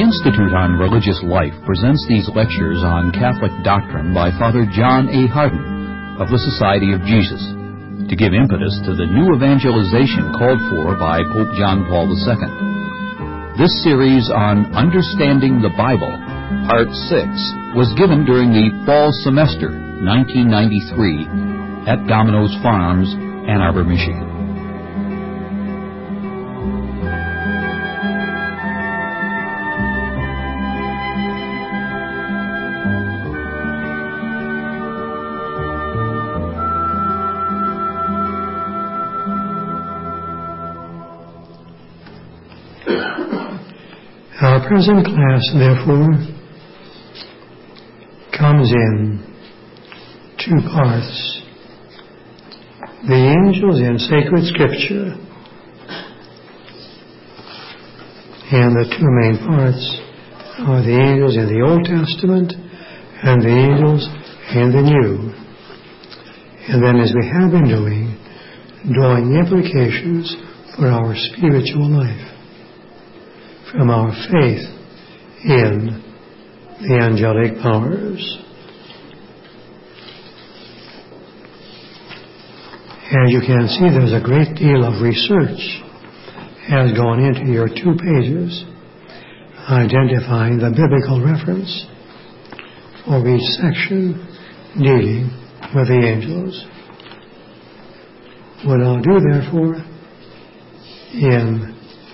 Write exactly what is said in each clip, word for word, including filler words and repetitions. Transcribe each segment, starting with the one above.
Institute on Religious Life presents these lectures on Catholic doctrine by Father John A. Hardin of the Society of Jesus to give impetus to the new evangelization called for by Pope John Paul the Second. This series on Understanding the Bible, Part six, was given during the fall semester nineteen ninety-three at Domino's Farms, Ann Arbor, Michigan. Our present class, therefore, comes in two parts. The angels in sacred Scripture, and the two main parts are the angels in the Old Testament and the angels in the New. And then, as we have been doing, drawing implications for our spiritual life from our faith in the angelic powers. As you can see, there's a great deal of research has gone into your two pages identifying the biblical reference for each section dealing with the angels. What I'll do, therefore, in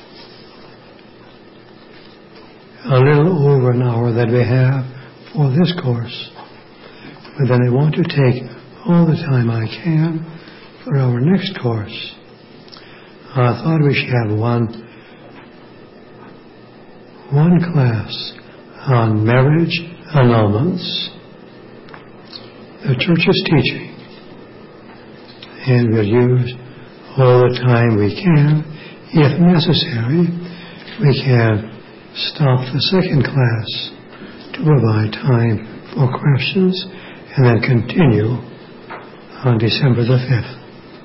a little over an hour that we have for this course, but then I want to take all the time I can for our next course. I thought we should have one one class on marriage annulments, the Church's teaching, and we'll use all the time we can. If necessary, we can stop the second class to provide time for questions and then continue on December the fifth.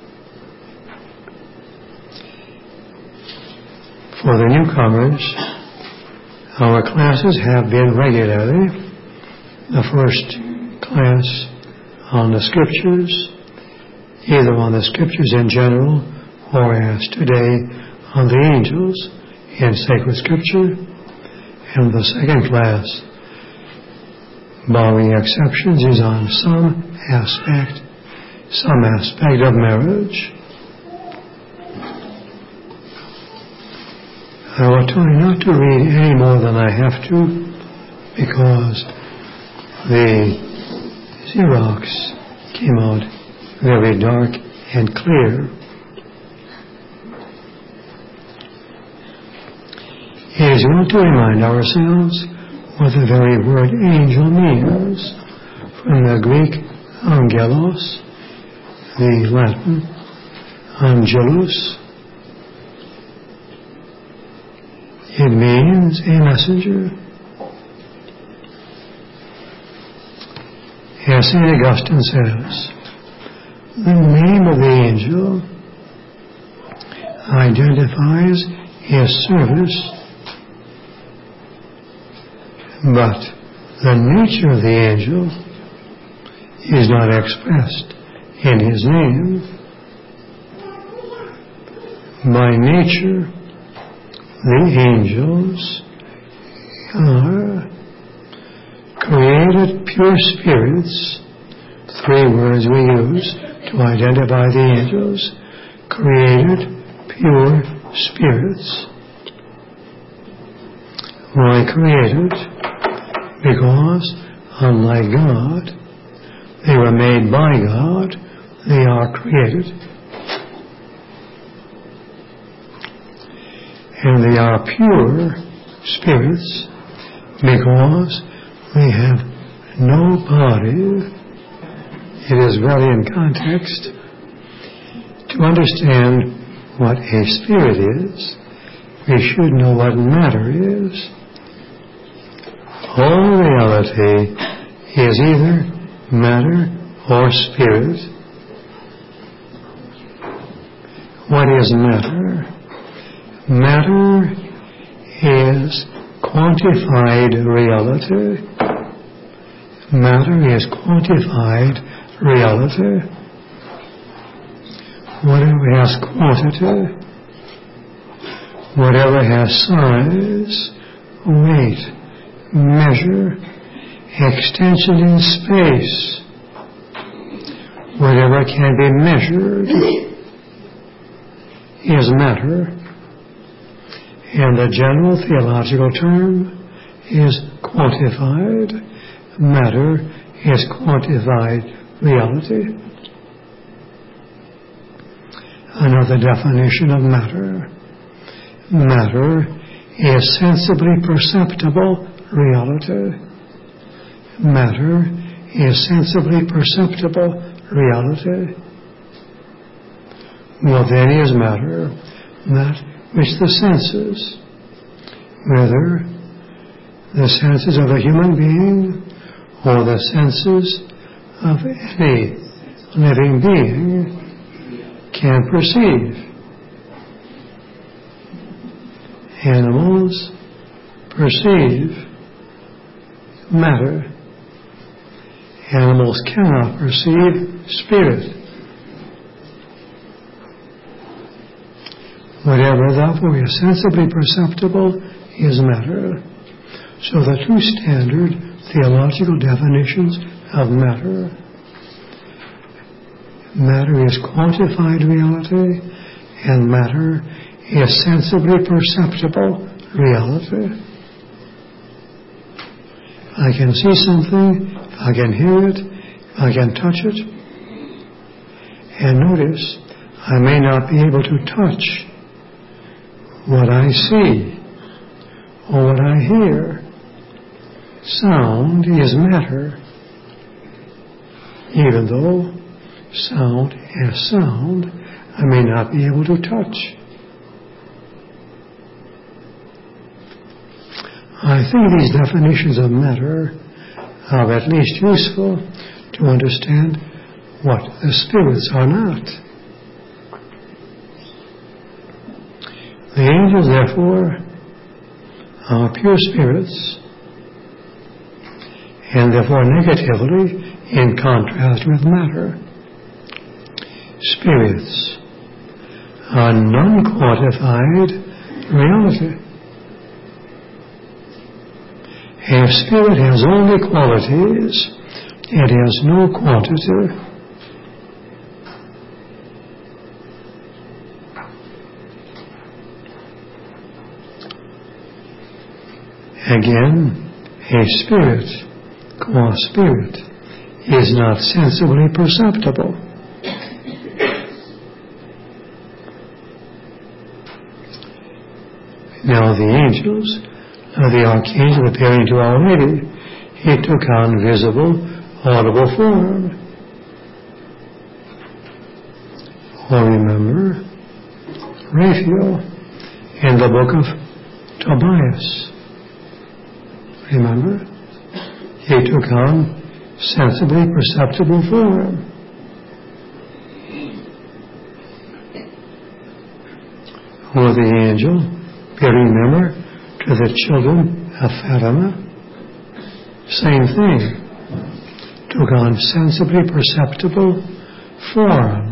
For the newcomers, our classes have been regularly the first class on the Scriptures, either on the Scriptures in general or as today on the angels in sacred Scripture. And the second class, barring exceptions, is on some aspect, some aspect of marriage. I will try not to read any more than I have to because the Xerox came out very dark and clear. It is well to remind ourselves what the very word angel means, from the Greek angelos, the Latin angelus. It means a messenger. As Saint Augustine says, the name of the angel identifies his service, but the nature of the angel is not expressed in his name. By nature, the angels are created pure spirits. Three words we use to identify the angels. Created pure spirits. Why created? Because, unlike God, they were made by God, they are created. And they are pure spirits because they have no body. It is well in context to understand what a spirit is. We should know what matter is. All reality is either matter or spirit. What is matter? Matter is quantified reality. Matter is quantified reality. Whatever has quantity, whatever has size, weight, measure, extension in space, whatever can be measured is matter. And the general theological term is quantified. Matter is quantified reality. Another definition of matter. Matter is sensibly perceptible reality. Matter is sensibly perceptible reality. What then is matter? That which the senses, whether the senses of a human being or the senses of any living being, can perceive. Animals perceive matter. Animals cannot perceive spirit. Whatever therefore is sensibly perceptible is matter. So the two standard theological definitions of matter. Matter is quantified reality, and matter is sensibly perceptible reality. I can see something, I can hear it, I can touch it. And notice, I may not be able to touch what I see or what I hear. Sound is matter, even though sound as sound I may not be able to touch. I think these definitions of matter are at least useful to understand what the spirits are not. The angels, therefore, are pure spirits, and therefore negatively in contrast with matter. Spirits are non-quantified reality. A spirit has only qualities, it has no quantity. Again, a spirit, qua spirit, is not sensibly perceptible. Now the angels, now the archangel appearing to Our Lady, he took on visible, audible form. Or remember, Raphael in the book of Tobias. Remember? He took on sensibly perceptible form. Or the angel, you remember, to the children of Fatima, same thing. Took on sensibly perceptible form.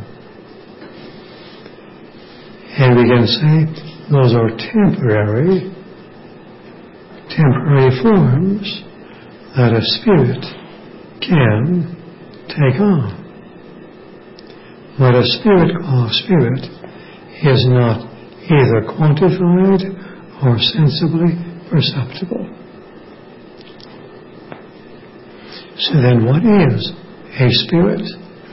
And we can say those are temporary temporary forms that a spirit can take on. But a spirit or spirit is not either quantified or sensibly perceptible. So then what is a spirit?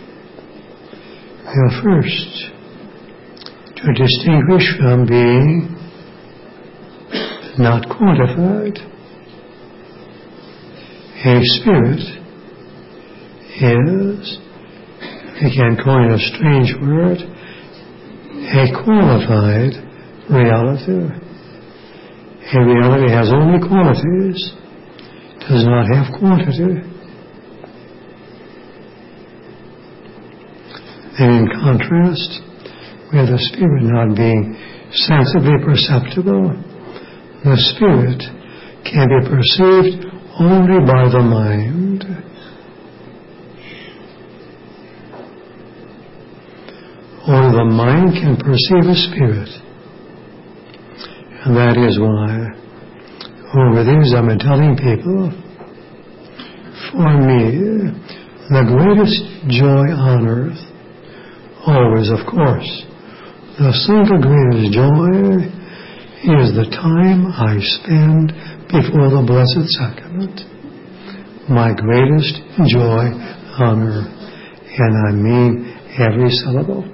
Well, first, to distinguish from being not quantified, a spirit is, we can coin a strange word, a qualified reality. A reality has only qualities, does not have quantity. And in contrast, with the spirit not being sensibly perceptible, the spirit can be perceived only by the mind. Only the mind can perceive a spirit. And that is why, over these I've been telling people, for me, the greatest joy on earth, always, of course, the single greatest joy is the time I spend before the Blessed Sacrament. My greatest joy on earth. And I mean every syllable.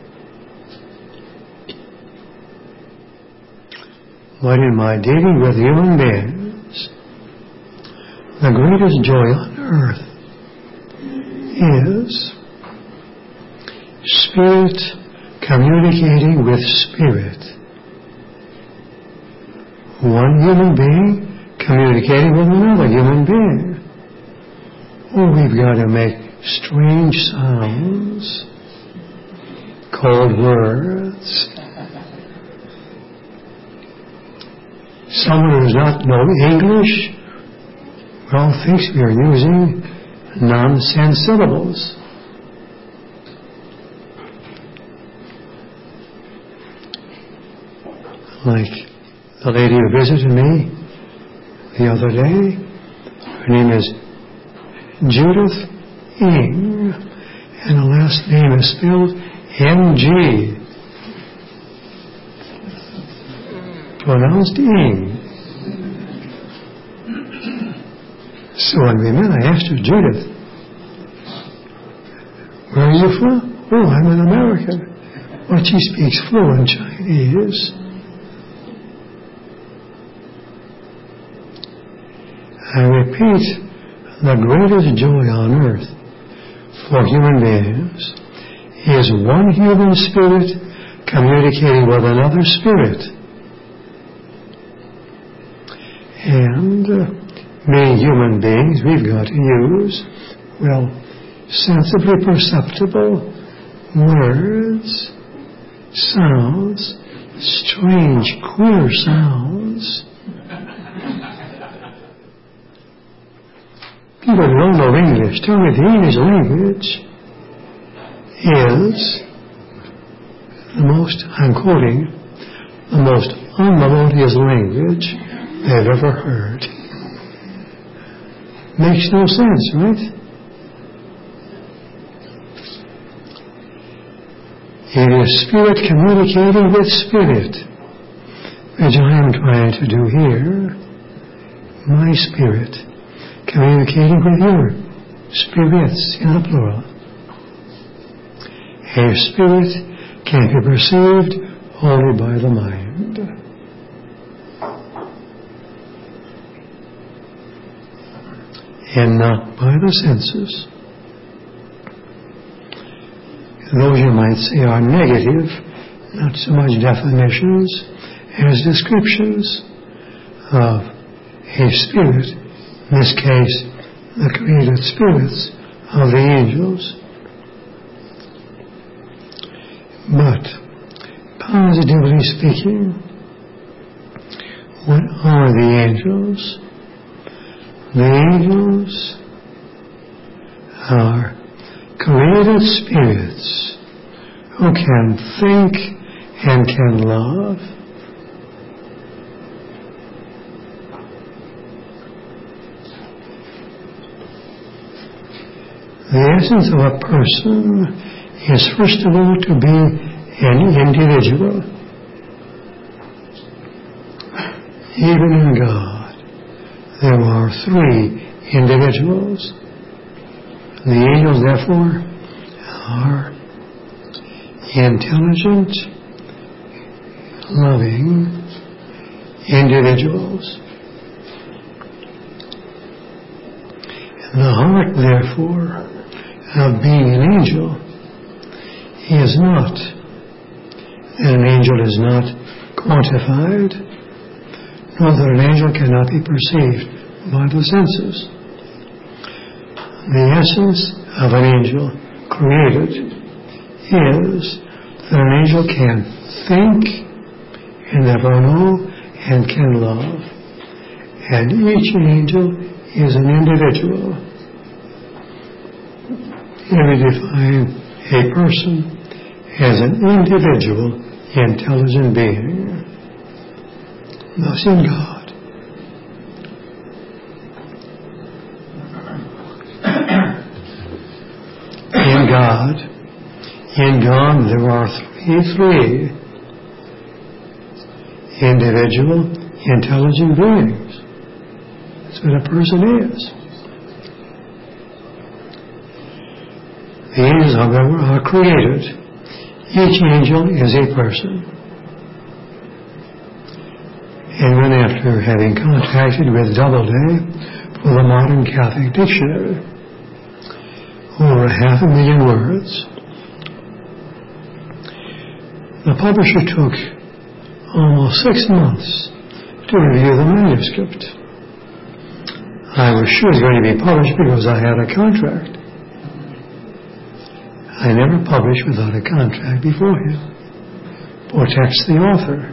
But in my dealing with human beings, the greatest joy on earth is spirit communicating with spirit. One human being communicating with another human being. Oh, we've got to make strange sounds, cold words. Someone who does not know English, well, thinks we are using nonsense syllables. Like the lady who visited me the other day, her name is Judith Ing, and the last name is spelled M G. Pronounced Ing. So when we met, I asked her, Judith, where are you from? Oh, I'm an American. Well, she speaks fluent Chinese. I repeat, the greatest joy on earth for human beings is one human spirit communicating with another spirit. And uh, many human beings, we've got to use, well, sensibly perceptible words, sounds, strange, queer sounds. People who don't know English tell me the English language is the most, I'm quoting, the most unmelodious language they've ever heard. Makes no sense, right? It is spirit communicating with spirit, which I am trying to do here. My spirit communicating with your spirits in the plural. A spirit can be perceived only by the mind. And not by the senses. Those you might say are negative, not so much definitions as descriptions of a spirit, in this case, the created spirits of the angels. But, positively speaking, what are the angels? The angels are created spirits who can think and can love. The essence of a person is first of all to be an individual. Even in God, there are three individuals. The angels, therefore, are intelligent, loving individuals. And the heart, therefore, of being an angel is not, that an angel is not quantified, nor that an angel cannot be perceived by the senses. The essence of an angel created is that an angel can think and ever know and can love. and each angel is an individual. Here we define a person as an individual, intelligent being. Thus in God. In God, in God there are three, three individual, intelligent beings. That's what a person is. The angels, however, are created. Each angel is a person. And when, after having contacted with Doubleday for the Modern Catholic Dictionary, over half a million words, the publisher took almost six months to review the manuscript. I was sure it was going to be published because I had a contract. I never published without a contract beforehand. Protects the author.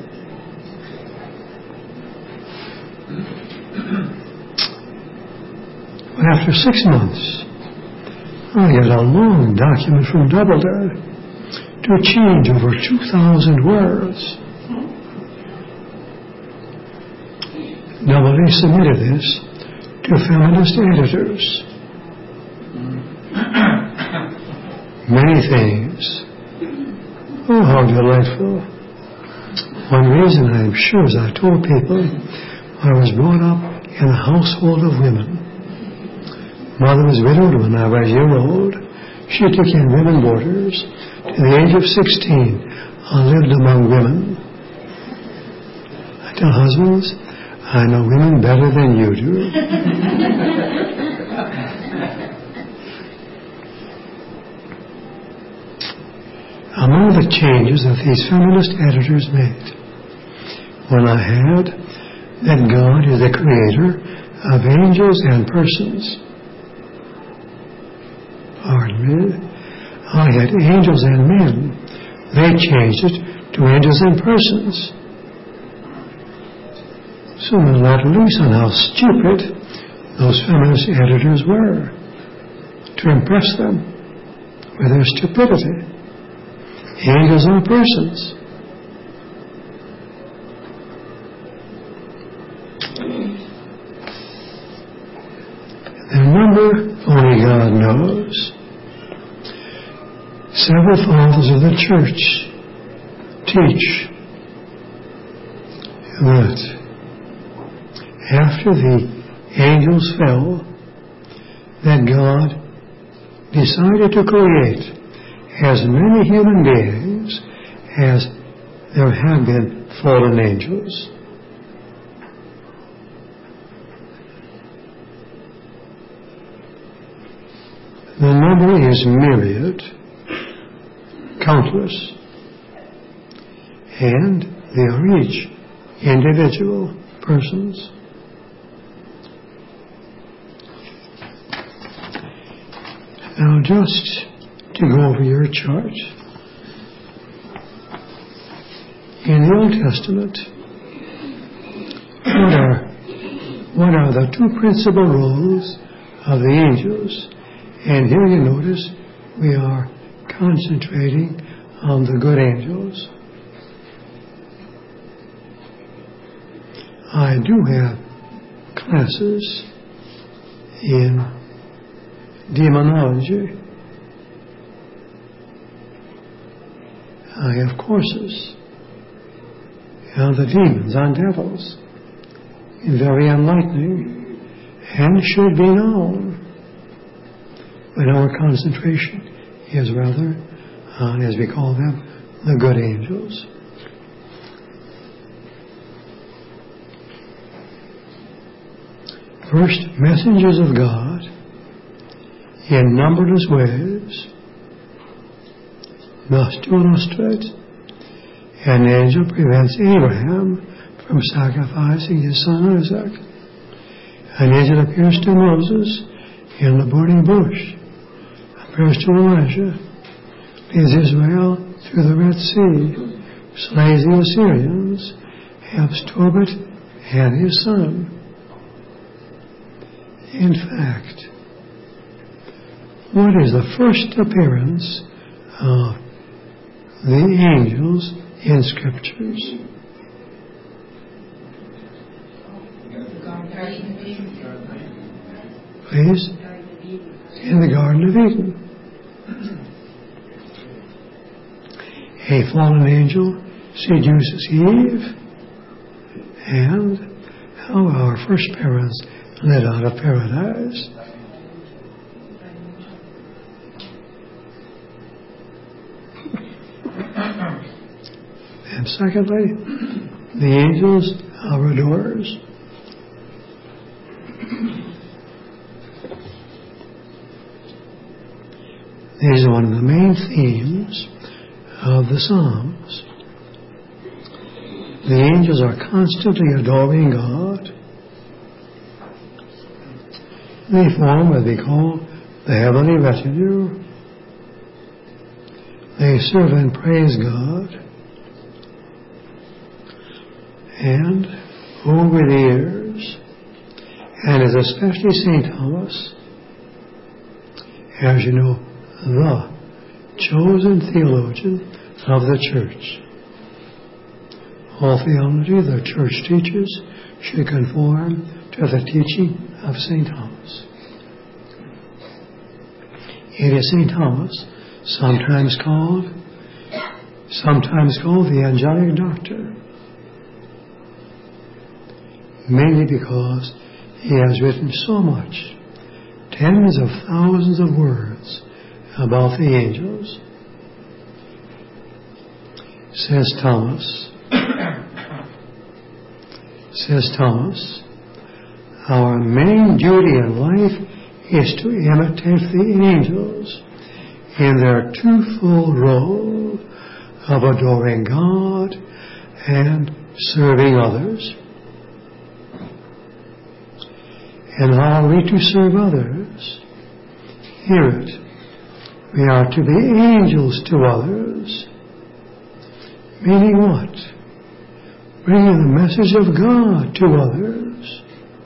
But after six months, I got a long document from Doubleday to change over two thousand words. Doubleday submitted this to feminist editors. Many things. Oh, how delightful. One reason, I'm sure, is I told people I was brought up in a household of women. Mother was widowed when I was a year old. She took in women boarders. To the age of sixteen, I lived among women. I tell husbands, I know women better than you do. Among the changes that these feminist editors made, when I had that God is the creator of angels and persons, pardon me, I had angels and men. They changed it to angels and persons. So we're not loose on how stupid those feminist editors were to impress them with their stupidity. Angels are persons. Their number only God knows. Several fathers of the church teach that after the angels fell, that God decided to create as many human beings as there have been fallen angels. The number is myriad, countless, and they are each individual persons. Now, just to go over your chart, in the Old Testament, what are, what are the two principal roles of the angels? And here you notice we are concentrating on the good angels. I do have classes in demonology. I have courses on the demons, on devils, very enlightening and should be known. But our concentration is rather on, as we call them, the good angels. First, messengers of God in numberless ways. Thus, to illustrate, an angel prevents Abraham from sacrificing his son Isaac. An angel appears to Moses in the burning bush, appears to Elijah, leads Israel through the Red Sea, slays the Assyrians, helps Tobit and his son. In fact, what is the first appearance of the angels in Scriptures? Please? In the Garden of Eden. A fallen angel seduces Eve, and how our first parents led out of paradise. And secondly, the angels, our adorers. This is one of the main themes of the Psalms. The angels are constantly adoring God. They form what they call the heavenly retinue. They serve and praise God. And over the years, and as especially Saint Thomas, as you know, the chosen theologian of the Church. All theology the Church teaches should conform to the teaching of Saint Thomas. It is Saint Thomas, sometimes called, sometimes called the angelic doctor, mainly because he has written so much, tens of thousands of words about the angels. Says Thomas, says Thomas, our main duty in life is to imitate the angels in their twofold role of adoring God and serving others. And how are we to serve others? Hear it. We are to be angels to others. Meaning what? Bringing the message of God to others.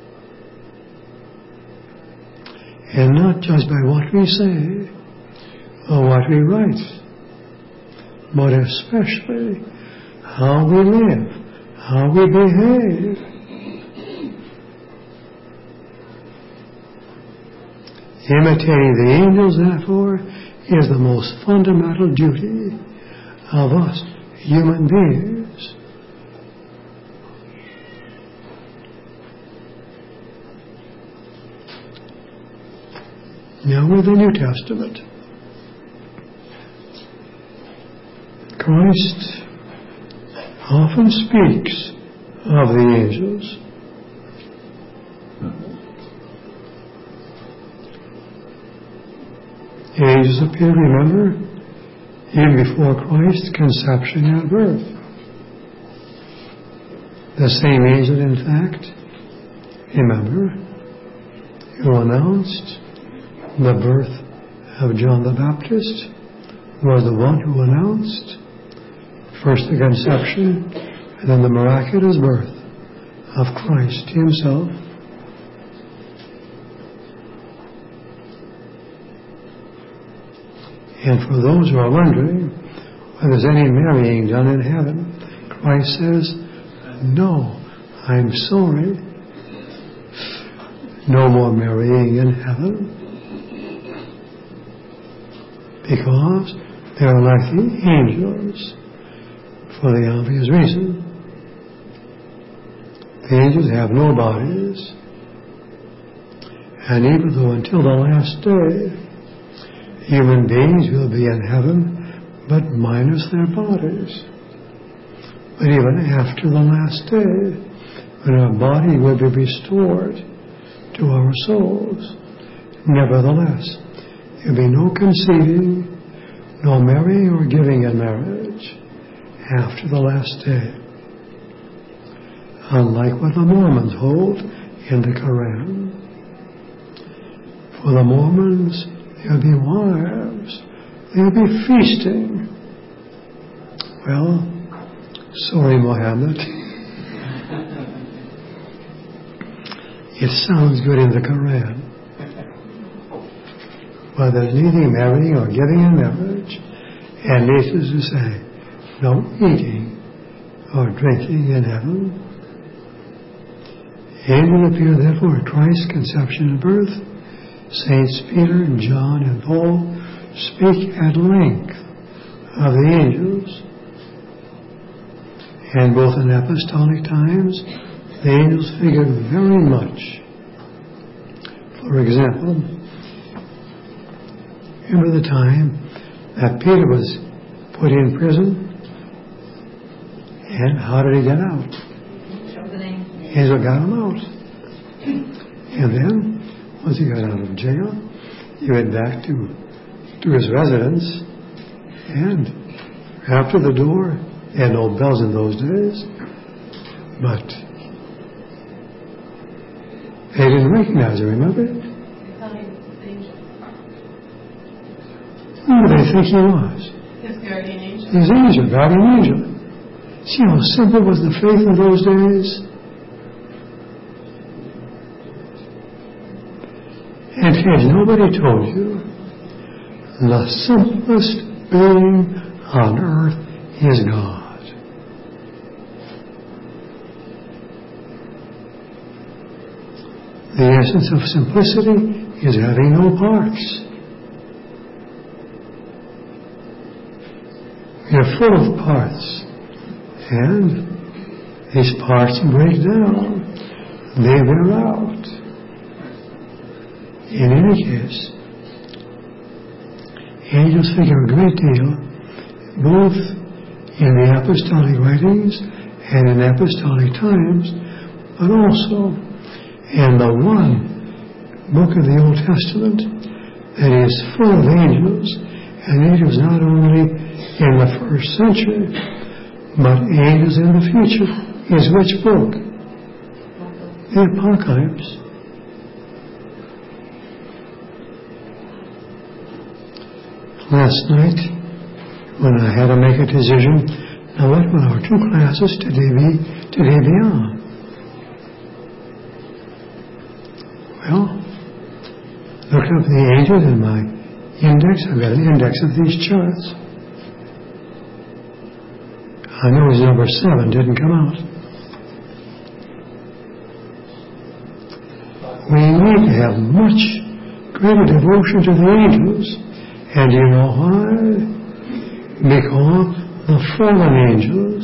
And not just by what we say or what we write, but especially how we live, how we behave. Imitating the angels, therefore, is the most fundamental duty of us human beings. Now with the New Testament, Christ often speaks of the angels. Angels appear, remember, even before Christ's conception and birth. The same angel, in fact, remember, who announced the birth of John the Baptist was the one who announced first the conception and then the miraculous birth of Christ himself. And for those who are wondering whether there's any marrying done in heaven, Christ says, no, I'm sorry. No more marrying in heaven. Because they are like the angels, for the obvious reason. The angels have no bodies, and even though until the last day, human beings will be in heaven, but minus their bodies. But even after the last day, when our body will be restored to our souls, nevertheless, there will be no conceiving, no marrying or giving in marriage after the last day. Unlike what the Mormons hold in the Koran. For the Mormons, there'll be wives, there'll be feasting. Well, sorry, Mohammed. It sounds good in the Quran. But there's neither marrying or giving in marriage, and needless to say, no eating or drinking in heaven. Angels appear therefore at Christ's conception and birth. Saints Peter and John and Paul speak at length of the angels. And both in apostolic times, the angels figured very much. For example, remember the time that Peter was put in prison? And how did he get out? Angel got him out. And then, once he got out of jail, he went back to, to his residence, and after the door, they had no bells in those days, but they didn't recognize him, remember? Who did they think he was? His guardian angel. His angel, guardian angel. See how simple was the faith in those days? And has nobody told you the simplest being on earth is God? The essence of simplicity is having no parts. We are full of parts, and these parts break down. They wear out. In any case, angels figure a great deal, both in the apostolic writings and in apostolic times, but also in the one book of the Old Testament that is full of angels, and angels not only in the first century, but angels in the future. Is which book? The Apocalypse. Last night, when I had to make a decision, now what will our two classes today be, today be on? Well, looked up the angels in my index. I've got an index of these charts. I know his number seven didn't come out. We need to have much greater devotion to the angels. And you know why? Because the fallen angels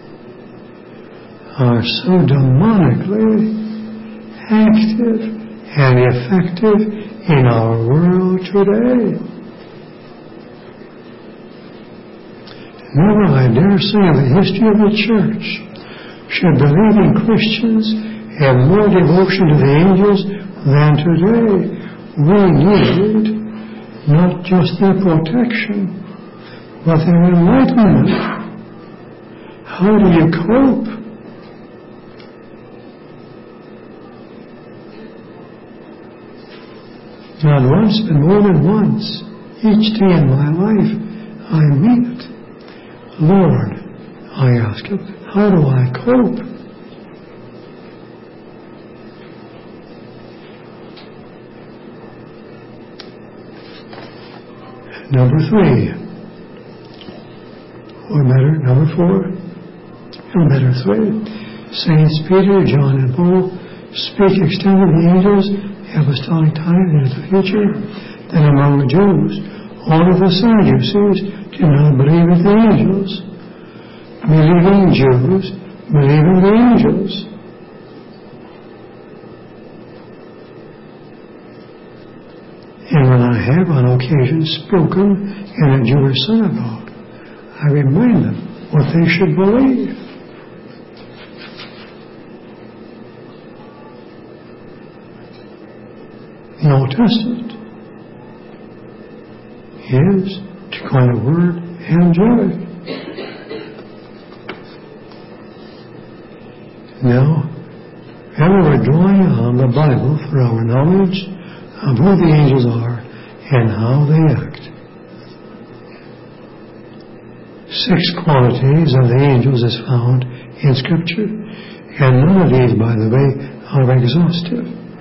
are so demonically active and effective in our world today. Never, I dare say, in the history of the church should believing Christians have more devotion to the angels than today. We need not just their protection, but their enlightenment. How do you cope? Not once, but more than once, each day in my life, I meet it. Lord, I ask him, how do I cope? Number three, or better, number four, or better three, Saints Peter, John, and Paul speak extended the angels, apostolic time into the future, that among the Jews, all of the Sadducees did not believe in the angels. Believing Jews believe in the angels. And when I have on occasion spoken in a Jewish synagogue, I remind them what they should believe. The Old Testament is to coin a word, angelic. Now, ever we're drawing on the Bible for our knowledge of who the angels are and how they act. Six qualities of the angels is found in Scripture, and none of these, by the way, are exhaustive.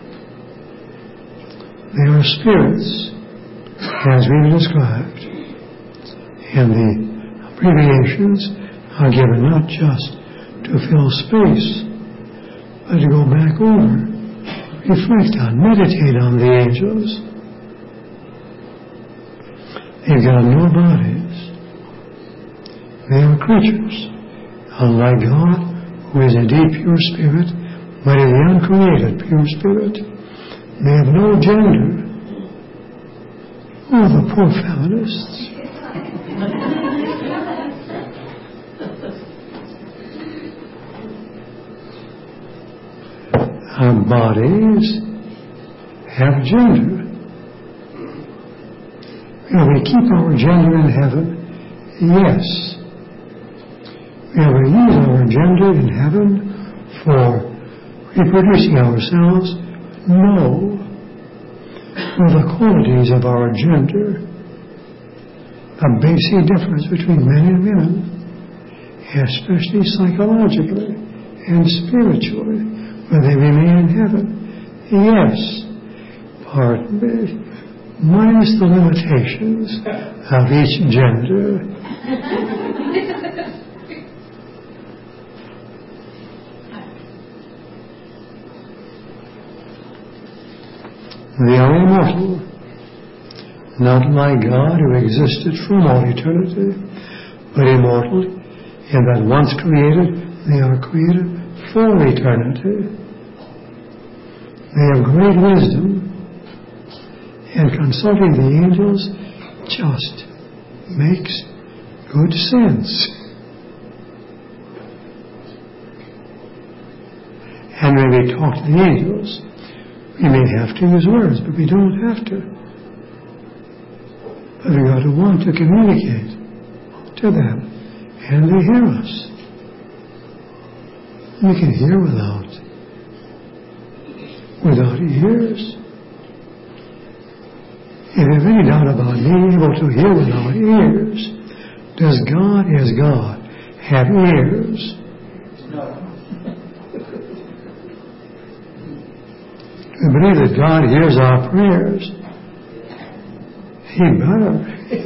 They are spirits, as we've described, and the abbreviations are given not just to fill space, but to go back over, reflect on, meditate on the angels. They've got no bodies. They are creatures, unlike God, who is indeed pure spirit, but is the uncreated pure spirit. They have no gender. Oh, the poor feminists. Our bodies have gender. Will we keep our gender in heaven? Yes. Will we use our gender in heaven for reproducing ourselves? No. For the qualities of our gender, a basic difference between men and women, especially psychologically and spiritually, will they remain in heaven? Yes. Pardon me. Minus the limitations of each gender. They are immortal, not like God who existed from all eternity, but immortal in that once created, they are created for eternity. They have great wisdom, and consulting the angels just makes good sense. And when we talk to the angels, we may have to use words, but we don't have to. But we got to want to communicate to them, and they hear us. You can hear without, without ears. If you have any doubt about being able to hear without ears, does God, as God, have ears? No. We believe that God hears our prayers. He better.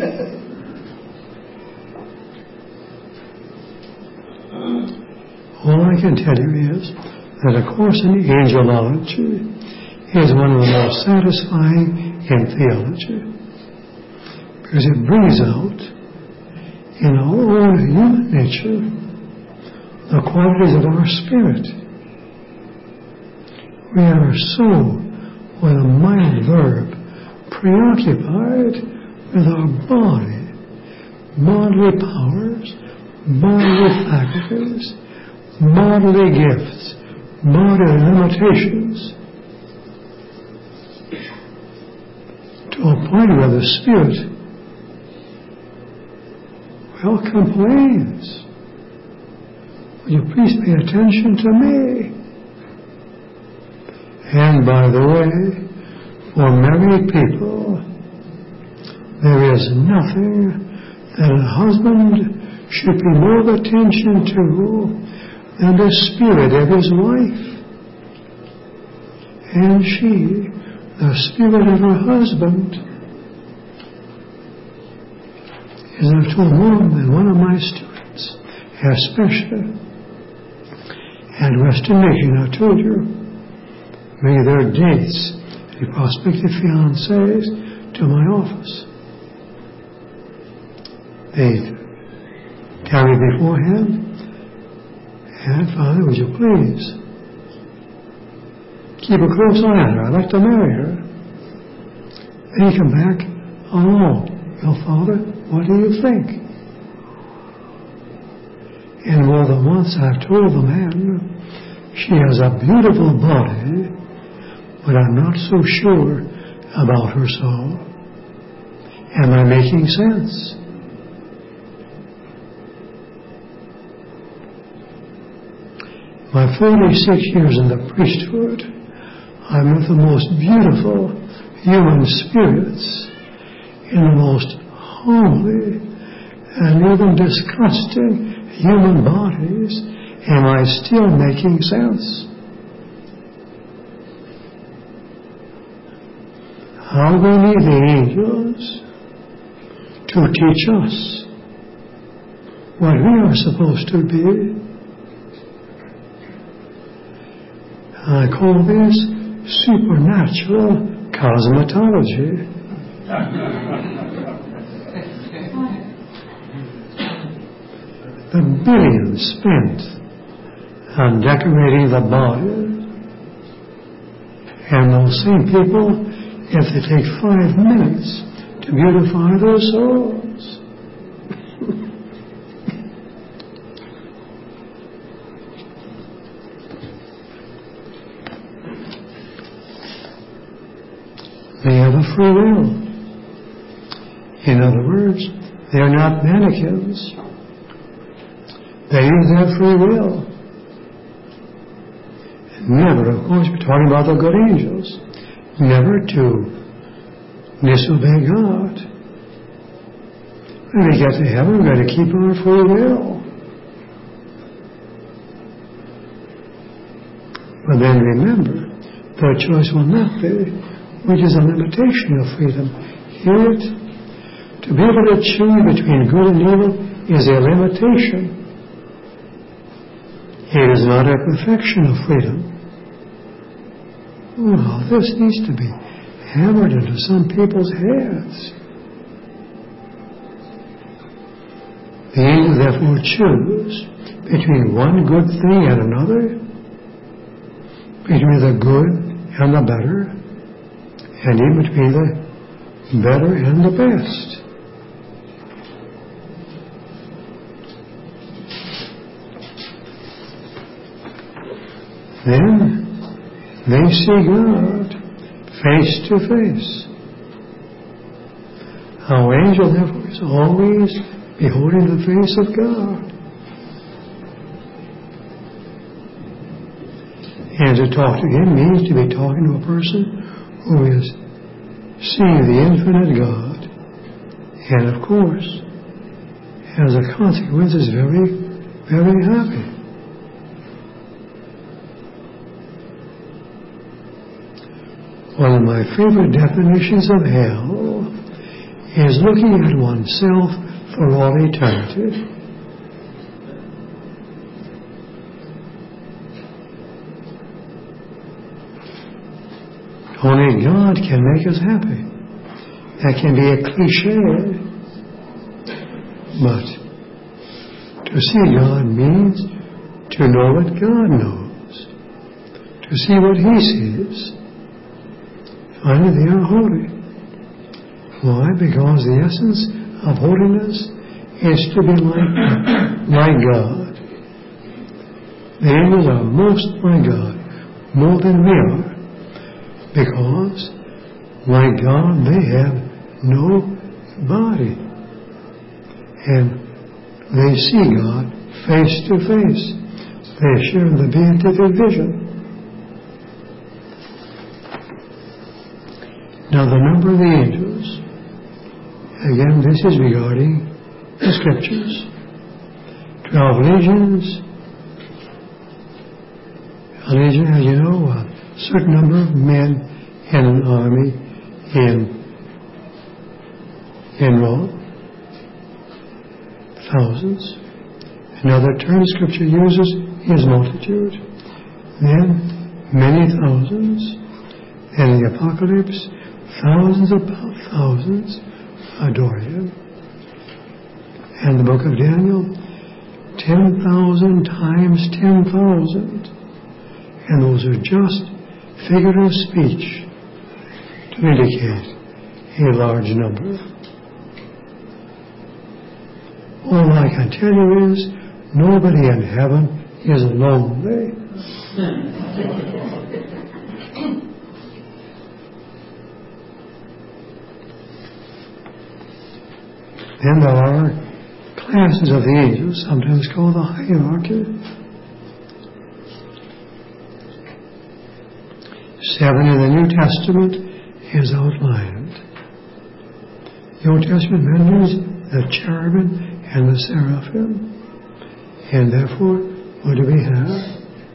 All I can tell you is that a course in angelology is one of the most satisfying in theology, because it brings out in our own human nature the qualities of our spirit. We are so, with a mild verb, preoccupied with our body, bodily powers, bodily faculties, bodily gifts, bodily limitations, to a point where the spirit, well, complains. Will you please pay attention to me? And by the way, for married people, there is nothing that a husband should pay more attention to than the spirit of his wife. And she, the spirit of her husband. As I've told more than one of my students, especially at Western Mission, I told you, bring their dates, the prospective fiancés, to my office. They tell me beforehand, and Father, would you please keep a close eye on her. I'd like to marry her. Then you come back alone. Well, Father, what do you think? And more than once I've told the man, she has a beautiful body, but I'm not so sure about her soul. Am I making sense? My forty-six years in the priesthood, I met the most beautiful human spirits in the most homely and even disgusting human bodies. Am I still making sense? how we need the angels to teach us what we are supposed to be. I call this supernatural cosmetology. The billions spent on decorating the body, and those same people, if they take five minutes to beautify their souls, they have a free will. In other words, they're not mannequins. They use their free will. Never, of course, we're talking about the good angels, never to disobey God. When we get to heaven, we're going to keep our free will. But then remember, the choice will not be, which is a limitation of freedom. Hear it? To be able to choose between good and evil is a limitation. It is not a perfection of freedom. Well, this needs to be hammered into some people's heads. The angels therefore choose between one good thing and another, between the good and the better, and even between the better and the best. Then they see God face to face. Our angel, therefore, is always beholding the face of God. And to talk to Him means to be talking to a person who is seeing the infinite God, and of course, as a consequence, is very, very happy. One of my favorite definitions of hell is looking at oneself for all eternity. Only God can make us happy. That can be a cliche, but to see God means to know what God knows, to see what He sees. Finally, they are holy. Why? Because the essence of holiness is to be like, like God. The angels are most like God, more than we are, because, like God, they have no body. And they see God face to face. They share the beatific vision. Now, the number of the angels, again, this is regarding the Scriptures. Twelve legions. A legion, as you know, a certain number of men in an army in, in Rome. Thousands. Another term Scripture uses is multitude. Then, many thousands. And in the Apocalypse, thousands upon thousands adore Him. And the book of Daniel, ten thousand times ten thousand. And those are just figure of speech to indicate a large number. All I can tell you is, nobody in heaven is lonely. Then there are classes of the angels, sometimes called the hierarchy. Seven in the New Testament is outlined. The Old Testament mentions the cherubim and the seraphim. And therefore, what do we have?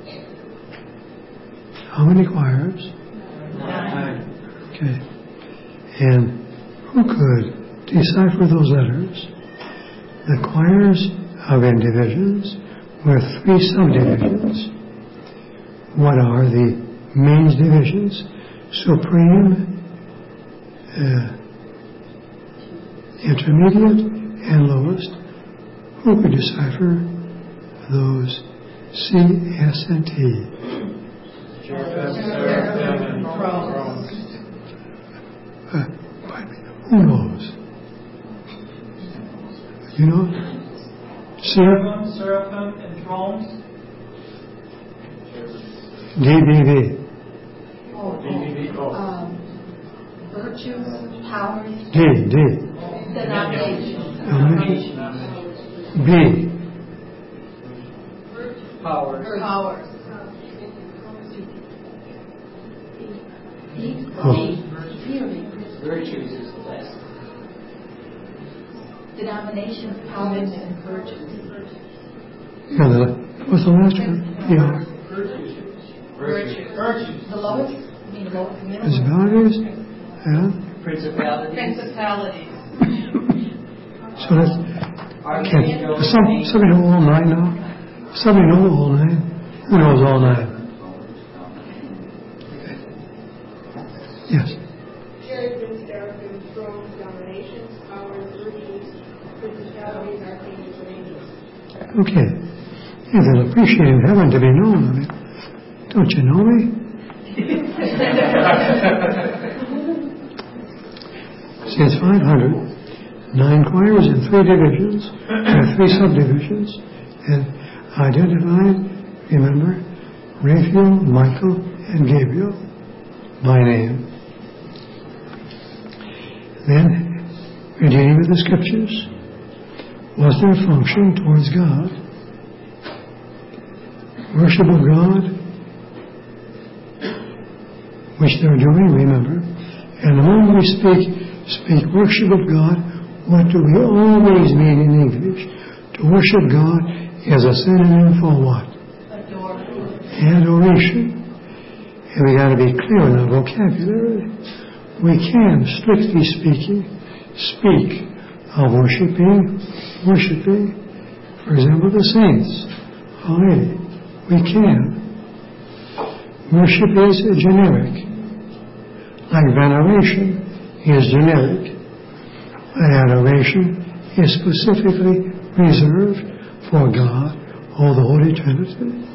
How many choirs? Nine. Okay. And who could decipher those letters? The choirs of individuals were three subdivisions. What are the main divisions? Supreme, uh, intermediate, and lowest. Who could decipher those C, S, and T? Uh, who knows? You know? Seraphim, seraphim, and thrones. D B V. Oh, oh, um, virtues, powers, D, D. denominations. Denomination. B. Powers. Powers. Oh. Virtues is the last. Denominations, powers, and virtues. Yeah, the, what's the last one? P R. Virtues. Virtues. Virtues. The lowest, I mean, the lowest middle. Principalities. Yeah. Principalities. Principalities. So that's, okay. Does some, somebody know all nine now? Somebody know all nine? Who knows all nine? Okay. Yes. Cherubim, seraphim, thrones, dominations, powers, virtues, principalities, archangels, and angels. Okay. Yeah, they'll appreciate in heaven to be known. I mean, don't you know me? See, it's five hundred. Nine choirs and three divisions, and three subdivisions, and identified, remember, Raphael, Michael, and Gabriel by name. Then, we're dealing with the scriptures. What's their function towards God? Worship of God, which they're doing, remember. And the moment we speak, speak worship of God, what do we always mean in English? To worship God is a synonym for what? Adoration. Adoration. And we got to be clear in our vocabulary. We can, strictly speaking, speak of worshiping, worshiping, for example, the saints. Hallelujah. We can. Worship is generic. Like veneration is generic. Adoration is specifically reserved for God or the Holy Trinity.